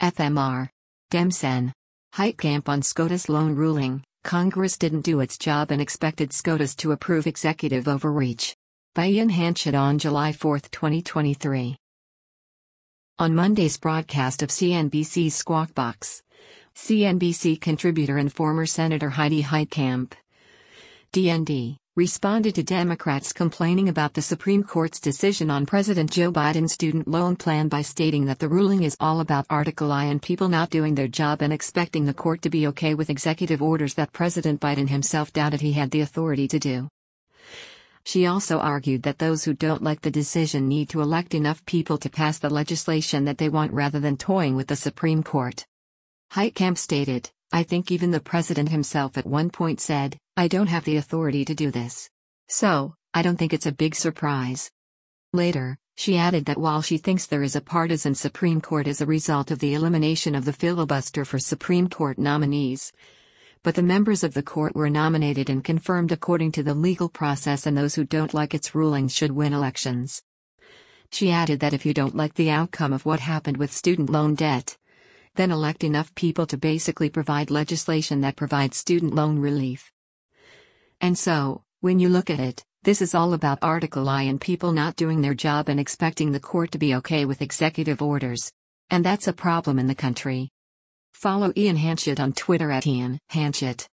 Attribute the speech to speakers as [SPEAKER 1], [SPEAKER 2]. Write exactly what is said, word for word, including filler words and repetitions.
[SPEAKER 1] F M R. Demsen. Heitkamp on SCOTUS loan ruling. Congress didn't do its job and expected SCOTUS to approve executive overreach. By Ian Hanchett on July fourth, twenty twenty-three. On Monday's broadcast of C N B C's Squawk Box, C N B C contributor and former Senator Heidi Heitkamp, D N D, responded to Democrats complaining about the Supreme Court's decision on President Joe Biden's student loan plan by stating that the ruling is all about Article I and people not doing their job and expecting the court to be okay with executive orders that President Biden himself doubted he had the authority to do. She also argued that those who don't like the decision need to elect enough people to pass the legislation that they want rather than toying with the Supreme Court. Heitkamp stated, "I think even the president himself at one point said, I don't have the authority to do this. So, I don't think it's a big surprise." Later, she added that while she thinks there is a partisan Supreme Court as a result of the elimination of the filibuster for Supreme Court nominees, but the members of the court were nominated and confirmed according to the legal process, and those who don't like its rulings should win elections. She added that if you don't like the outcome of what happened with student loan debt, then elect enough people to basically provide legislation that provides student loan relief. And so, when you look at it, this is all about Article I and people not doing their job and expecting the court to be okay with executive orders. And that's a problem in the country. Follow Ian Hanchett on Twitter at Ian Hanchett.